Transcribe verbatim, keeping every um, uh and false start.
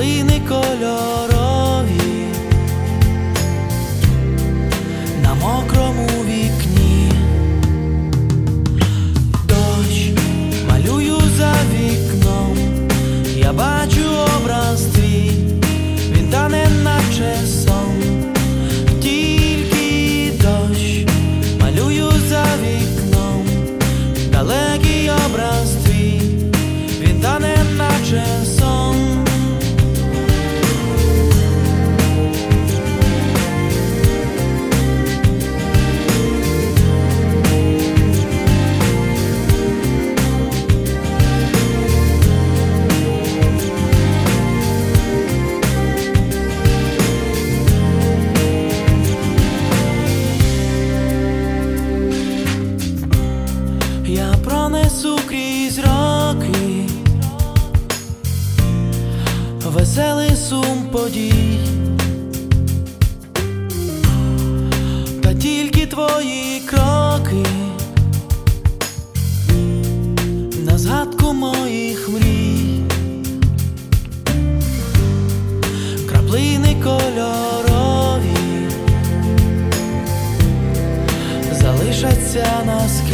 краплини кольорові на мокрому вікні. Дощ малюю за вікном, я бачу образ твій, він тане наче сон. Тільки дощ малюю за вікном, далекий образ твій, він тане наче сон. Я пронесу крізь роки веселий сум подій, та тільки твої кроки на згадку моїх мрій. Краплини кольорові залишаться на скелі.